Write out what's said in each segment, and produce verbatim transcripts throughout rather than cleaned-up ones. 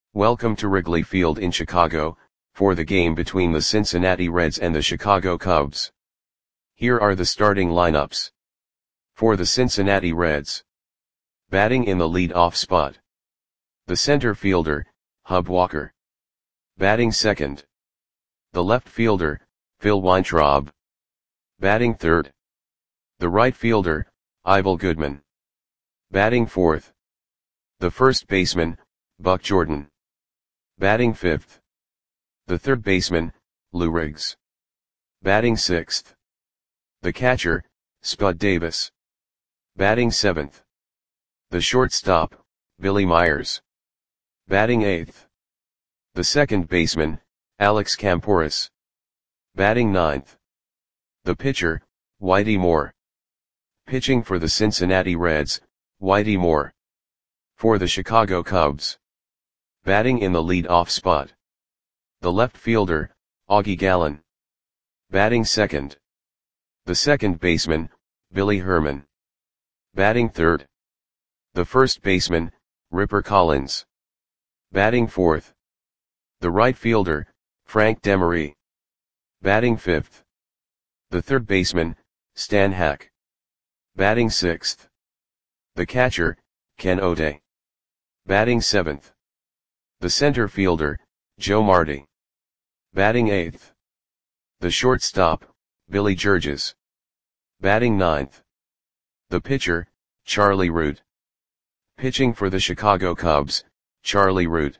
Welcome to Wrigley Field in Chicago, for the game between the Cincinnati Reds and the Chicago Cubs. Here are the starting lineups. For the Cincinnati Reds. Batting in the lead-off spot. The center fielder, Hub Walker. Batting second. The left fielder, Phil Weintraub. Batting third. The right fielder, Ivel Goodman. Batting fourth. The first baseman, Buck Jordan. Batting fifth. The third baseman, Lou Riggs. Batting sixth. The catcher, Spud Davis. Batting seventh. The shortstop, Billy Myers. Batting eighth. The second baseman, Alex Kamporus. Batting ninth. The pitcher, Whitey Moore. Pitching for the Cincinnati Reds, Whitey Moore. For the Chicago Cubs. Batting in the lead-off spot. The left fielder, Augie Gallen. Batting second. The second baseman, Billy Herman. Batting third. The first baseman, Ripper Collins. Batting fourth. The right fielder, Frank Demery. Batting fifth. The third baseman, Stan Hack. Batting sixth. The catcher, Ken O'Day. Batting seventh. The center fielder, Joe Marty. Batting eighth. The shortstop, Billy Georges. Batting ninth. The pitcher, Charlie Root. Pitching for the Chicago Cubs, Charlie Root.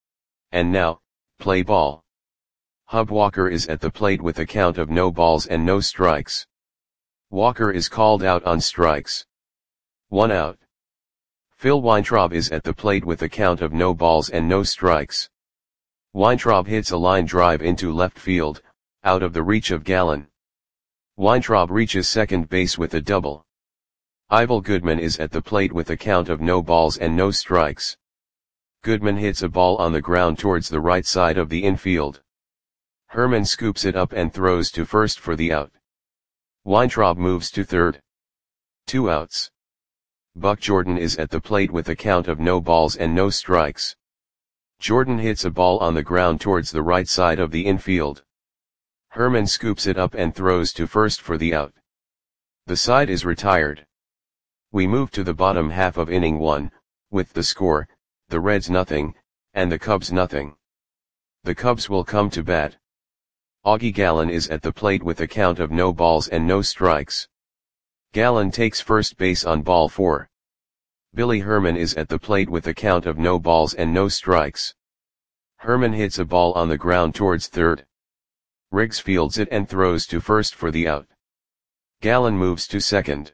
And now, play ball. Hub Walker is at the plate with a count of no balls and no strikes. Walker is called out on strikes. One out. Phil Weintraub is at the plate with a count of no balls and no strikes. Weintraub hits a line drive into left field, out of the reach of Gallen. Weintraub reaches second base with a double. Ivel Goodman is at the plate with a count of no balls and no strikes. Goodman hits a ball on the ground towards the right side of the infield. Herman scoops it up and throws to first for the out. Weintraub moves to third. Two outs. Buck Jordan is at the plate with a count of no balls and no strikes. Jordan hits a ball on the ground towards the right side of the infield. Herman scoops it up and throws to first for the out. The side is retired. We move to the bottom half of inning one, with the score, the Reds nothing, and the Cubs nothing. The Cubs will come to bat. Augie Gallen is at the plate with a count of no balls and no strikes. Gallen takes first base on ball four. Billy Herman is at the plate with a count of no balls and no strikes. Herman hits a ball on the ground towards third. Riggs fields it and throws to first for the out. Gallen moves to second.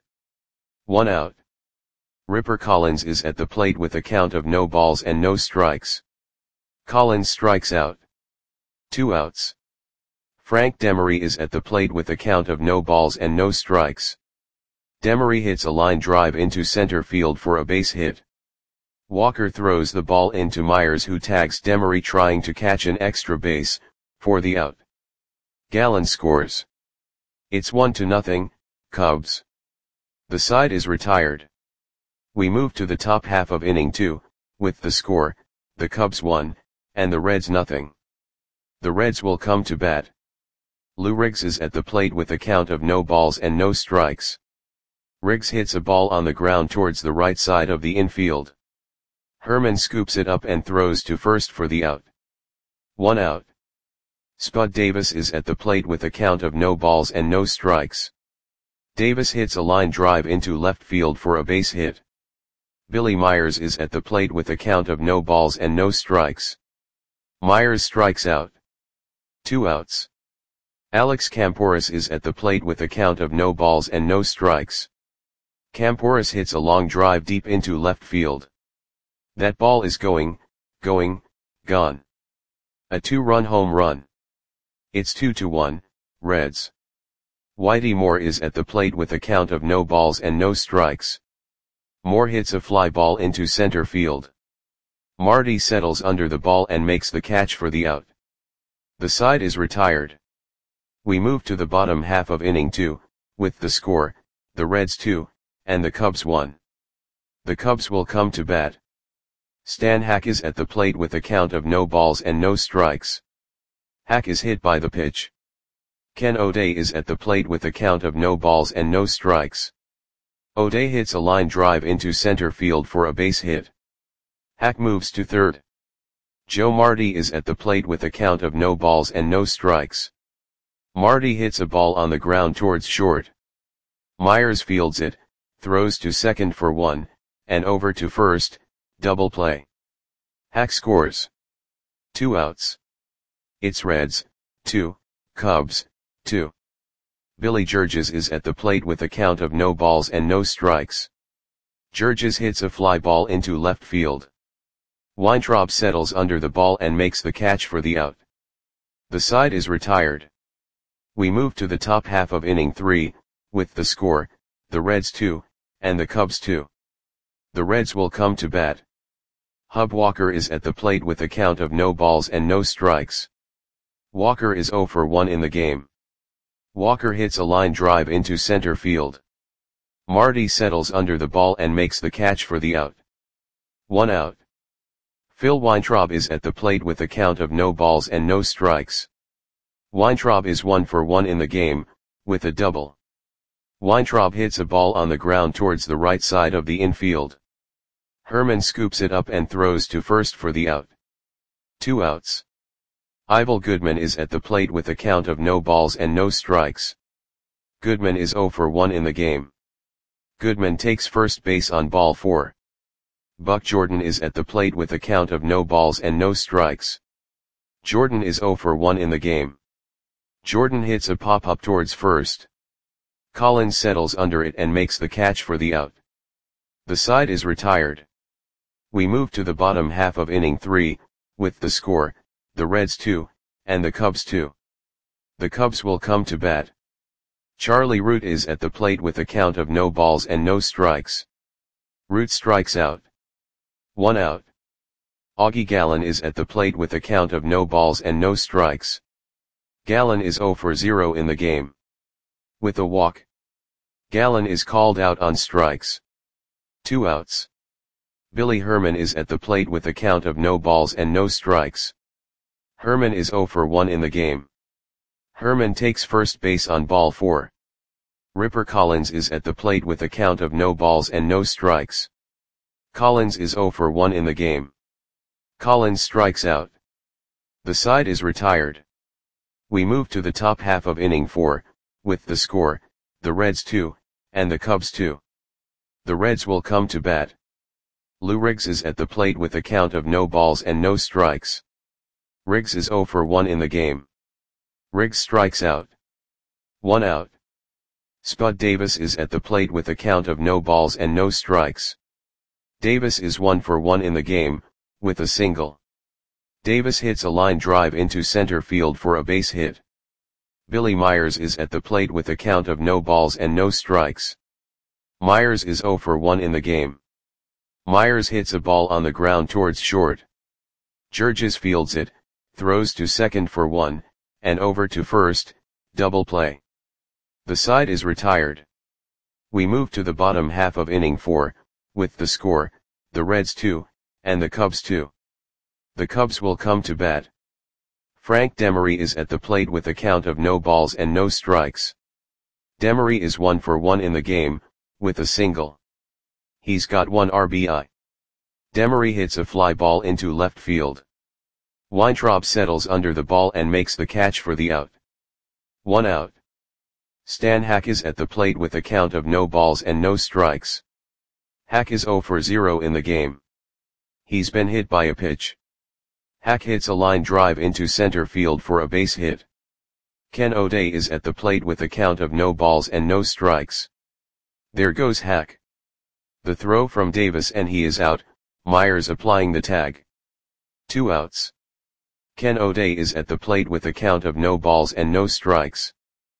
One out. Ripper Collins is at the plate with a count of no balls and no strikes. Collins strikes out. Two outs. Frank Demery is at the plate with a count of no balls and no strikes. Demery hits a line drive into center field for a base hit. Walker throws the ball into Myers, who tags Demery trying to catch an extra base, for the out. Gallen scores. It's one to nothing, Cubs. The side is retired. We move to the top half of inning two, with the score, the Cubs one, and the Reds nothing. The Reds will come to bat. Lou Riggs is at the plate with a count of no balls and no strikes. Riggs hits a ball on the ground towards the right side of the infield. Herman scoops it up and throws to first for the out. One out. Spud Davis is at the plate with a count of no balls and no strikes. Davis hits a line drive into left field for a base hit. Billy Myers is at the plate with a count of no balls and no strikes. Myers strikes out. Two outs. Alex Kamporus is at the plate with a count of no balls and no strikes. Kamporus hits a long drive deep into left field. That ball is going, going, gone. A two-run home run. It's two to one, Reds. Whitey Moore is at the plate with a count of no balls and no strikes. Moore hits a fly ball into center field. Marty settles under the ball and makes the catch for the out. The side is retired. We move to the bottom half of inning two, with the score, the Reds two, and the Cubs one. The Cubs will come to bat. Stan Hack is at the plate with a count of no balls and no strikes. Hack is hit by the pitch. Ken O'Day is at the plate with a count of no balls and no strikes. O'Day hits a line drive into center field for a base hit. Hack moves to third. Joe Marty is at the plate with a count of no balls and no strikes. Marty hits a ball on the ground towards short. Myers fields it, throws to second for one, and over to first, double play. Hack scores. Two outs. It's Reds, two, Cubs, two. Billy Georges is at the plate with a count of no balls and no strikes. Georges hits a fly ball into left field. Weintraub settles under the ball and makes the catch for the out. The side is retired. We move to the top half of inning three, with the score, the Reds two, and the Cubs two. The Reds will come to bat. Hub Walker is at the plate with a count of no balls and no strikes. Walker is oh for one in the game. Walker hits a line drive into center field. Marty settles under the ball and makes the catch for the out. One out. Phil Weintraub is at the plate with a count of no balls and no strikes. Weintraub is one for one in the game, with a double. Weintraub hits a ball on the ground towards the right side of the infield. Herman scoops it up and throws to first for the out. Two outs. Ivel Goodman is at the plate with a count of no balls and no strikes. Goodman is oh for one in the game. Goodman takes first base on ball four. Buck Jordan is at the plate with a count of no balls and no strikes. Jordan is oh for one in the game. Jordan hits a pop-up towards first. Collins settles under it and makes the catch for the out. The side is retired. We move to the bottom half of inning three, with the score, the Reds two, and the Cubs two. The Cubs will come to bat. Charlie Root is at the plate with a count of no balls and no strikes. Root strikes out. One out. Augie Gallen is at the plate with a count of no balls and no strikes. Gallen is oh for zero in the game. With a walk. Gallen is called out on strikes. Two outs. Billy Herman is at the plate with a count of no balls and no strikes. Herman is oh for one in the game. Herman takes first base on ball four. Ripper Collins is at the plate with a count of no balls and no strikes. Collins is oh for one in the game. Collins strikes out. The side is retired. We move to the top half of inning four, with the score, the Reds two, and the Cubs two. The Reds will come to bat. Lou Riggs is at the plate with a count of no balls and no strikes. Riggs is oh for one in the game. Riggs strikes out. One out. Spud Davis is at the plate with a count of no balls and no strikes. Davis is one for one in the game, with a single. Davis hits a line drive into center field for a base hit. Billy Myers is at the plate with a count of no balls and no strikes. Myers is oh for one in the game. Myers hits a ball on the ground towards short. Georges fields it, throws to second for one, and over to first, double play. The side is retired. We move to the bottom half of inning four, with the score, the Reds two, and the Cubs two. The Cubs will come to bat. Frank Demery is at the plate with a count of no balls and no strikes. Demery is one for one in the game, with a single. He's got one R B I. Demery hits a fly ball into left field. Weintraub settles under the ball and makes the catch for the out. One out. Stan Hack is at the plate with a count of no balls and no strikes. Hack is oh for zero in the game. He's been hit by a pitch. Hack hits a line drive into center field for a base hit. Ken O'Day is at the plate with a count of no balls and no strikes. There goes Hack. The throw from Davis and he is out, Myers applying the tag. Two outs. Ken O'Day is at the plate with a count of no balls and no strikes.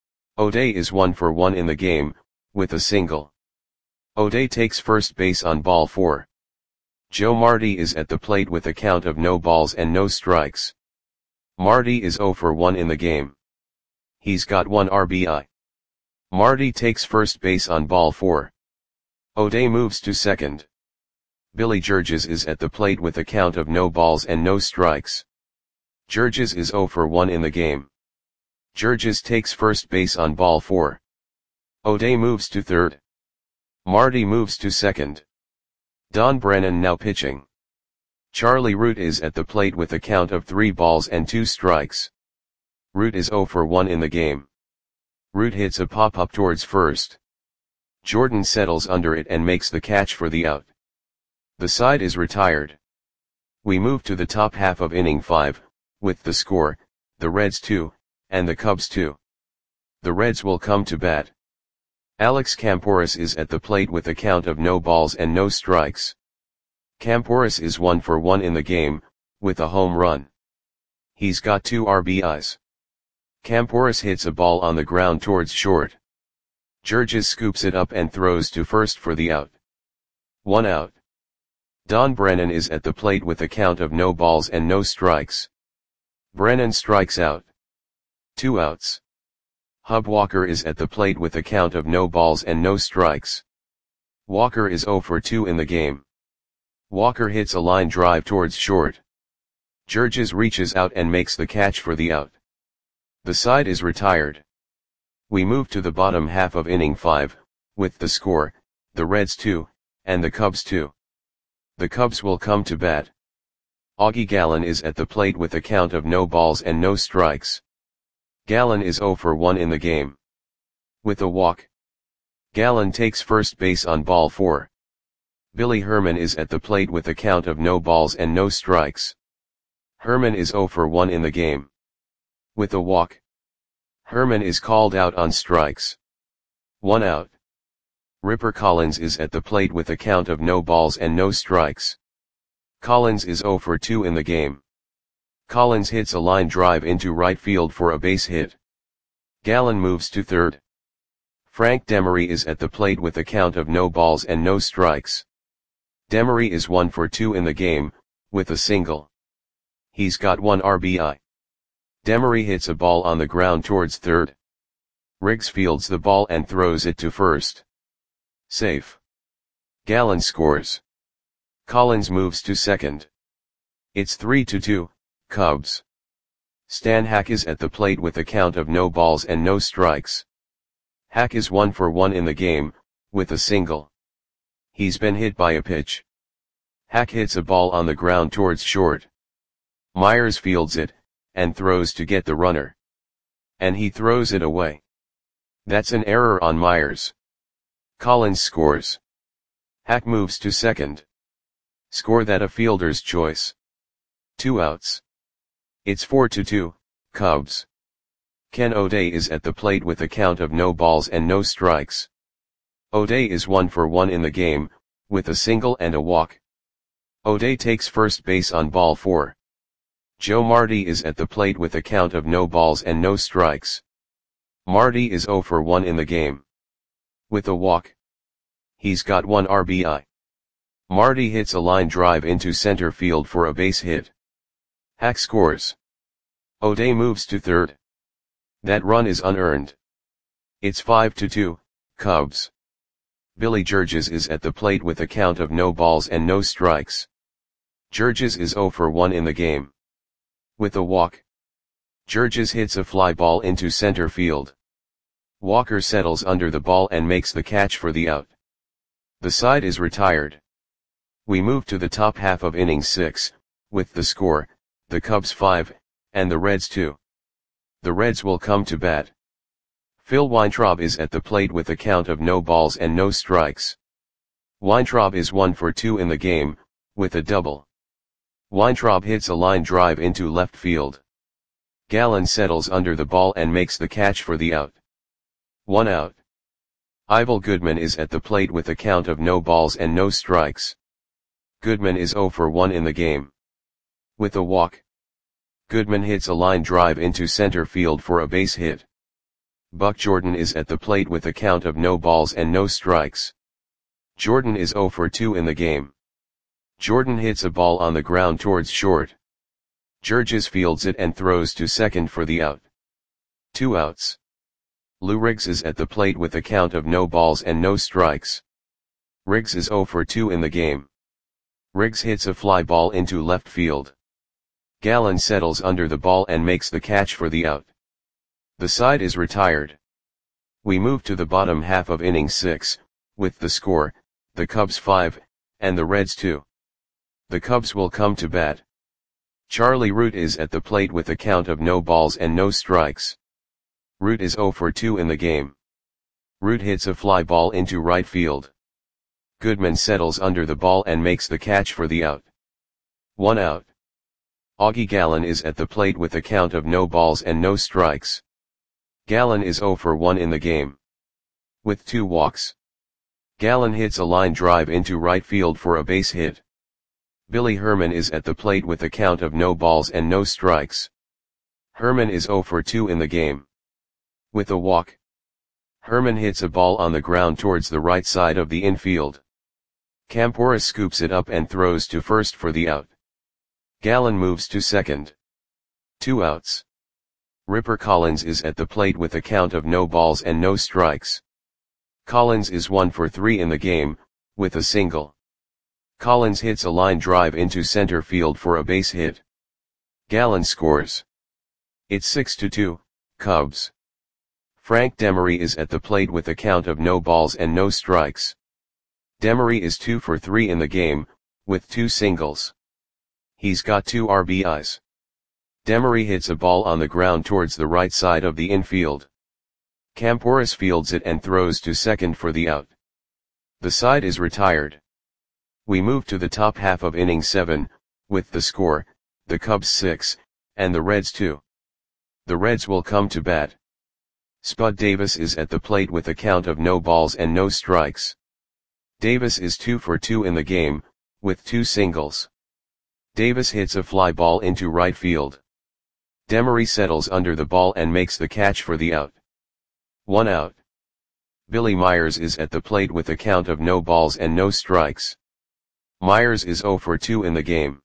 O'Day is one for one in the game, with a single. O'Day takes first base on ball four. Joe Marty is at the plate with a count of no balls and no strikes. Marty is oh for one in the game. He's got one R B I. Marty takes first base on ball four. O'Day moves to second. Billy Georges is at the plate with a count of no balls and no strikes. Georges is zero for one in the game. Georges takes first base on ball four. O'Day moves to third. Marty moves to second. Don Brennan now pitching. Charlie Root is at the plate with a count of three balls and two strikes. Root is zero for one in the game. Root hits a pop-up towards first. Jordan settles under it and makes the catch for the out. The side is retired. We move to the top half of inning five, with the score, the Reds two, and the Cubs two. The Reds will come to bat. Alex Camporis is at the plate with a count of no balls and no strikes. Camporis is one for one in the game, with a home run. He's got two R B Is. Camporis hits a ball on the ground towards short. Georges scoops it up and throws to first for the out. One out. Don Brennan is at the plate with a count of no balls and no strikes. Brennan strikes out. Two outs. Hub Walker is at the plate with a count of no balls and no strikes. Walker is zero for two in the game. Walker hits a line drive towards short. Georges reaches out and makes the catch for the out. The side is retired. We move to the bottom half of inning five, with the score, the Reds two, and the Cubs two. The Cubs will come to bat. Augie Gallen is at the plate with a count of no balls and no strikes. Gallen is zero for one in the game. With a walk. Gallen takes first base on ball four. Billy Herman is at the plate with a count of no balls and no strikes. Herman is zero for one in the game. With a walk. Herman is called out on strikes. One out. Ripper Collins is at the plate with a count of no balls and no strikes. Collins is zero for two in the game. Collins hits a line drive into right field for a base hit. Gallen moves to third. Frank Demery is at the plate with a count of no balls and no strikes. Demery is one for two in the game, with a single. He's got one R B I. Demery hits a ball on the ground towards third. Riggs fields the ball and throws it to first. Safe. Gallen scores. Collins moves to second. It's three to two, Cubs. Stan Hack is at the plate with a count of no balls and no strikes. Hack is one for one in the game, with a single. He's been hit by a pitch. Hack hits a ball on the ground towards short. Myers fields it, and throws to get the runner. And he throws it away. That's an error on Myers. Collins scores. Hack moves to second. Score that a fielder's choice. Two outs. It's four to two, Cubs. Ken O'Day is at the plate with a count of no balls and no strikes. O'Day is one for one in the game, with a single and a walk. O'Day takes first base on ball four. Joe Marty is at the plate with a count of no balls and no strikes. Marty is zero for one in the game. With a walk. He's got one R B I. Marty hits a line drive into center field for a base hit. Hack scores. O'Day moves to third. That run is unearned. It's five to two, Cubs. Billy Georges is at the plate with a count of no balls and no strikes. Georges is zero for one in the game. With a walk. Georges hits a fly ball into center field. Walker settles under the ball and makes the catch for the out. The side is retired. We move to the top half of inning six, with the score, the Cubs five, and the Reds two. The Reds will come to bat. Phil Weintraub is at the plate with a count of no balls and no strikes. Weintraub is one for two in the game, with a double. Weintraub hits a line drive into left field. Gallen settles under the ball and makes the catch for the out. One out. Ivel Goodman is at the plate with a count of no balls and no strikes. Goodman is zero for one in the game. With a walk. Goodman hits a line drive into center field for a base hit. Buck Jordan is at the plate with a count of no balls and no strikes. Jordan is zero for two in the game. Jordan hits a ball on the ground towards short. Georges fields it and throws to second for the out. Two outs. Lou Riggs is at the plate with a count of no balls and no strikes. Riggs is zero for two in the game. Riggs hits a fly ball into left field. Gallen settles under the ball and makes the catch for the out. The side is retired. We move to the bottom half of inning six, with the score, the Cubs five, and the Reds two. The Cubs will come to bat. Charlie Root is at the plate with a count of no balls and no strikes. Root is oh for two in the game. Root hits a fly ball into right field. Goodman settles under the ball and makes the catch for the out. One out. Augie Gallen is at the plate with a count of no balls and no strikes. Gallen is oh for one in the game. With two walks. Gallen hits a line drive into right field for a base hit. Billy Herman is at the plate with a count of no balls and no strikes. Herman is oh for two in the game. With a walk. Herman hits a ball on the ground towards the right side of the infield. Campora scoops it up and throws to first for the out. Gallen moves to second. Two outs. Ripper Collins is at the plate with a count of no balls and no strikes. Collins is one for three in the game, with a single. Collins hits a line drive into center field for a base hit. Gallen scores. It's six to two, Cubs. Frank Demery is at the plate with a count of no balls and no strikes. Demery is two for three in the game, with two singles. He's got two R B Is. Demery hits a ball on the ground towards the right side of the infield. Camporis fields it and throws to second for the out. The side is retired. We move to the top half of inning seven, with the score, the Cubs six, and the Reds two. The Reds will come to bat. Spud Davis is at the plate with a count of no balls and no strikes. Davis is two for two in the game, with two singles. Davis hits a fly ball into right field. Demery settles under the ball and makes the catch for the out. One out. Billy Myers is at the plate with a count of no balls and no strikes. Myers is oh for two in the game.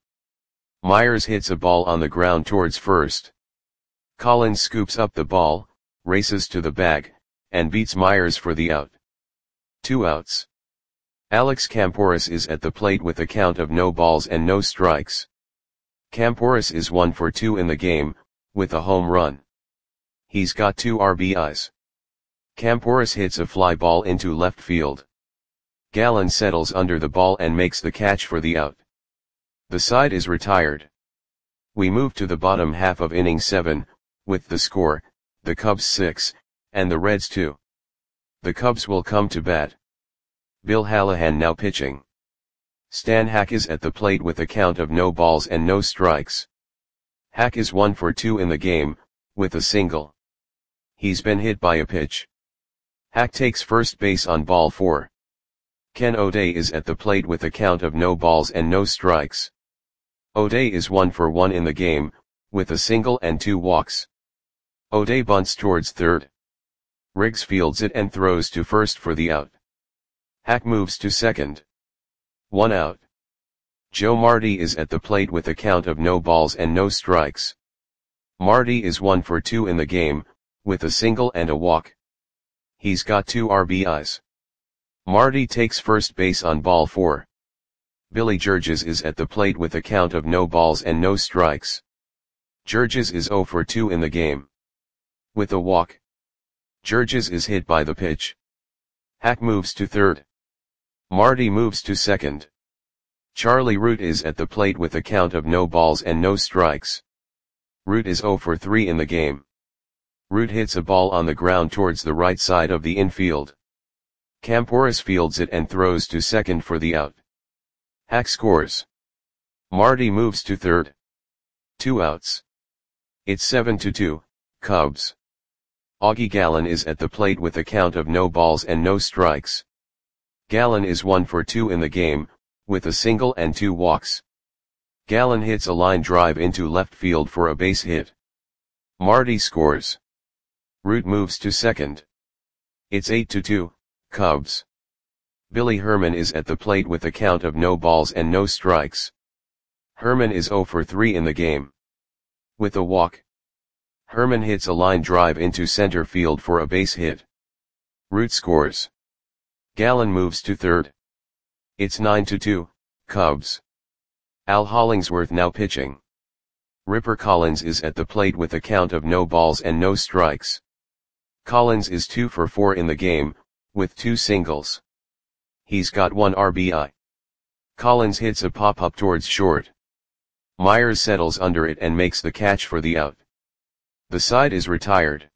Myers hits a ball on the ground towards first. Collins scoops up the ball, races to the bag, and beats Myers for the out. Two outs. Alex Camporis is at the plate with a count of no balls and no strikes. Camporis is one for two in the game, with a home run. He's got two R B Is. Camporis hits a fly ball into left field. Gallen settles under the ball and makes the catch for the out. The side is retired. We move to the bottom half of inning seven, with the score, the Cubs six, and the Reds two. The Cubs will come to bat. Bill Hallahan now pitching. Stan Hack is at the plate with a count of no balls and no strikes. Hack is one for two in the game, with a single. He's been hit by a pitch. Hack takes first base on ball four. Ken O'Day is at the plate with a count of no balls and no strikes. O'Day is one for one in the game, with a single and two walks. O'Day bunts towards third. Riggs fields it and throws to first for the out. Hack moves to second. One out. Joe Marty is at the plate with a count of no balls and no strikes. Marty is one for two in the game, with a single and a walk. He's got two R B Is. Marty takes first base on ball four. Billy Georges is at the plate with a count of no balls and no strikes. Georges is oh for two in the game. With a walk. Georges is hit by the pitch. Hack moves to third. Marty moves to second. Charlie Root is at the plate with a count of no balls and no strikes. Root is oh for three in the game. Root hits a ball on the ground towards the right side of the infield. Camporis fields it and throws to second for the out. Hack scores. Marty moves to third. Two outs. It's seven to two, Cubs. Augie Gallen is at the plate with a count of no balls and no strikes. Gallen is one for two in the game, with a single and two walks. Gallen hits a line drive into left field for a base hit. Marty scores. Root moves to second. It's eight to two, Cubs. Billy Herman is at the plate with a count of no balls and no strikes. Herman is oh for three in the game. With a walk. Herman hits a line drive into center field for a base hit. Root scores. Gallen moves to third. It's nine to two, Cubs. Al Hollingsworth now pitching. Ripper Collins is at the plate with a count of no balls and no strikes. Collins is two for four in the game, with two singles. He's got one R B I. Collins hits a pop-up towards short. Myers settles under it and makes the catch for the out. The side is retired.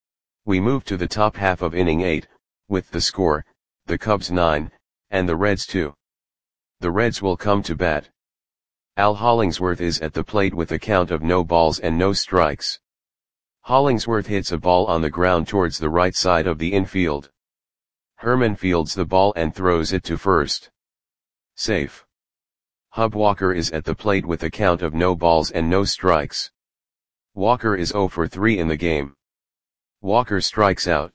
We move to the top half of inning eight, with the score, the Cubs nine, and the Reds two. The Reds will come to bat. Al Hollingsworth is at the plate with a count of no balls and no strikes. Hollingsworth hits a ball on the ground towards the right side of the infield. Herman fields the ball and throws it to first. Safe. Hub Walker is at the plate with a count of no balls and no strikes. Walker is zero for three in the game. Walker strikes out.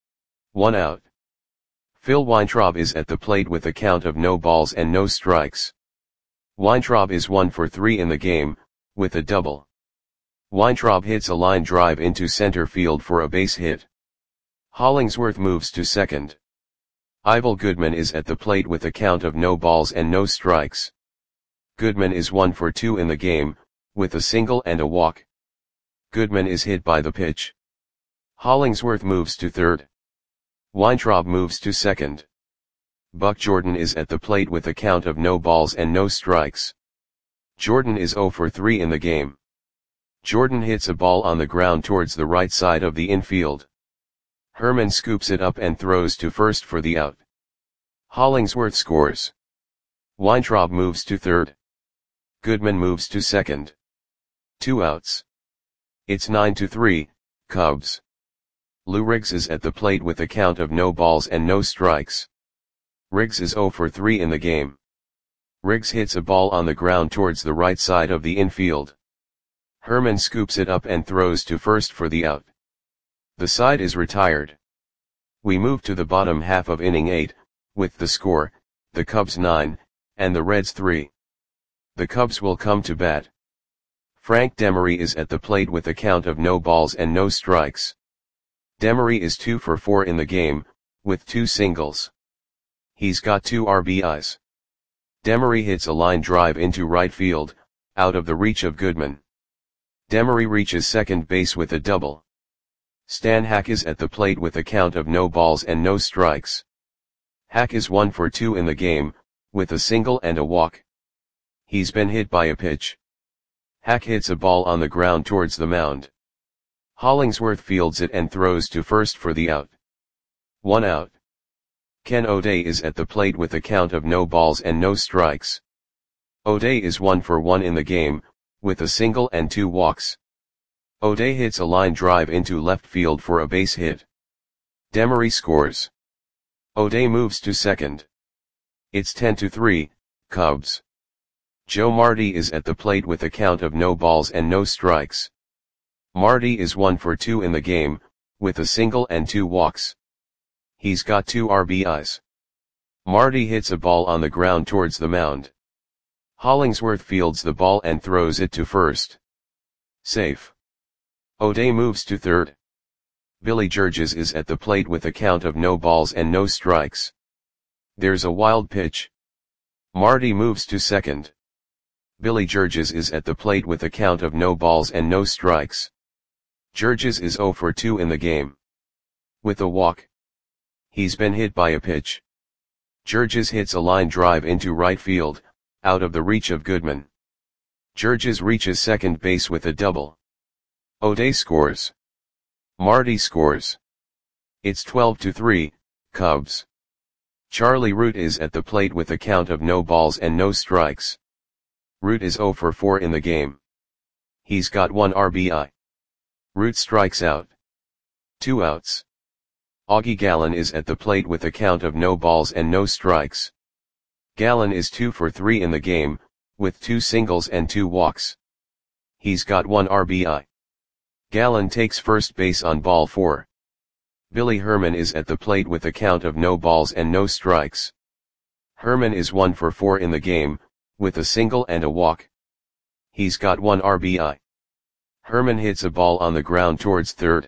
One out. Phil Weintraub is at the plate with a count of no balls and no strikes. Weintraub is one for three in the game, with a double. Weintraub hits a line drive into center field for a base hit. Hollingsworth moves to second. Ivel Goodman is at the plate with a count of no balls and no strikes. Goodman is one for two in the game, with a single and a walk. Goodman is hit by the pitch. Hollingsworth moves to third. Weintraub moves to second. Buck Jordan is at the plate with a count of no balls and no strikes. Jordan is zero for three in the game. Jordan hits a ball on the ground towards the right side of the infield. Herman scoops it up and throws to first for the out. Hollingsworth scores. Weintraub moves to third. Goodman moves to second. Two outs. It's nine to three, Cubs. Lou Riggs is at the plate with a count of no balls and no strikes. Riggs is zero for three in the game. Riggs hits a ball on the ground towards the right side of the infield. Herman scoops it up and throws to first for the out. The side is retired. We move to the bottom half of inning eight, with the score, the Cubs nine, and the Reds three. The Cubs will come to bat. Frank Demery is at the plate with a count of no balls and no strikes. Demery is two for four in the game, with two singles. He's got two R B Is. Demery hits a line drive into right field, out of the reach of Goodman. Demery reaches second base with a double. Stan Hack is at the plate with a count of no balls and no strikes. Hack is one for two in the game, with a single and a walk. He's been hit by a pitch. Hack hits a ball on the ground towards the mound. Hollingsworth fields it and throws to first for the out. One out. Ken O'Day is at the plate with a count of no balls and no strikes. O'Day is one for one in the game, with a single and two walks. O'Day hits a line drive into left field for a base hit. Demery scores. O'Day moves to second. It's ten to three, Cubs. Joe Marty is at the plate with a count of no balls and no strikes. Marty is one for two in the game, with a single and two walks. He's got two R B Is. Marty hits a ball on the ground towards the mound. Hollingsworth fields the ball and throws it to first. Safe. O'Day moves to third. Billy Georges is at the plate with a count of no balls and no strikes. There's a wild pitch. Marty moves to second. Billy Georges is at the plate with a count of no balls and no strikes. Georges is zero for two in the game. With a walk. He's been hit by a pitch. Georges hits a line drive into right field, out of the reach of Goodman. Georges reaches second base with a double. O'Day scores. Marty scores. It's twelve to three, Cubs. Charlie Root is at the plate with a count of no balls and no strikes. Root is zero for four in the game. He's got one R B I. Root strikes out. Two outs. Augie Gallen is at the plate with a count of no balls and no strikes. Gallen is two for three in the game, with two singles and two walks. He's got one R B I. Gallen takes first base on ball four. Billy Herman is at the plate with a count of no balls and no strikes. Herman is one for four in the game, with a single and a walk. He's got one R B I. Herman hits a ball on the ground towards third.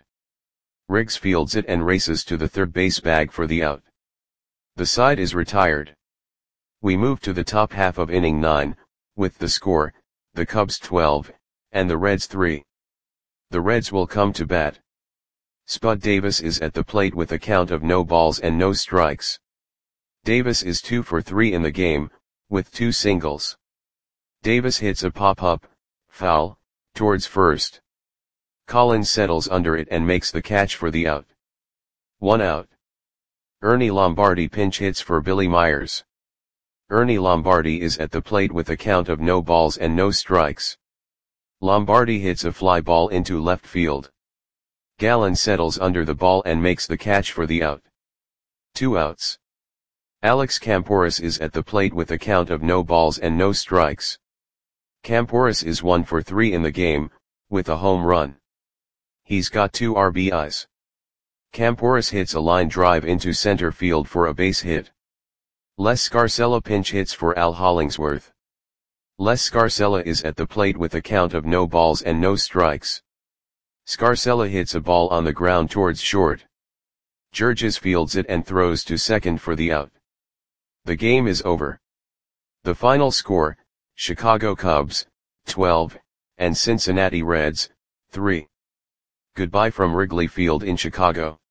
Riggs fields it and races to the third base bag for the out. The side is retired. We move to the top half of inning nine, with the score, the Cubs twelve, and the Reds three. The Reds will come to bat. Spud Davis is at the plate with a count of no balls and no strikes. Davis is two for three in the game, with two singles. Davis hits a pop-up, foul, towards first. Collins settles under it and makes the catch for the out. One out. Ernie Lombardi pinch hits for Billy Myers. Ernie Lombardi is at the plate with a count of no balls and no strikes. Lombardi hits a fly ball into left field. Gallen settles under the ball and makes the catch for the out. Two outs. Alex Camporis is at the plate with a count of no balls and no strikes. Camporis is one for three in the game, with a home run. He's got two R B Is. Camporis hits a line drive into center field for a base hit. Les Scarcella pinch hits for Al Hollingsworth. Les Scarcella is at the plate with a count of no balls and no strikes. Scarcella hits a ball on the ground towards short. Georges fields it and throws to second for the out. The game is over. The final score, Chicago Cubs, twelve, and Cincinnati Reds, three. Goodbye from Wrigley Field in Chicago.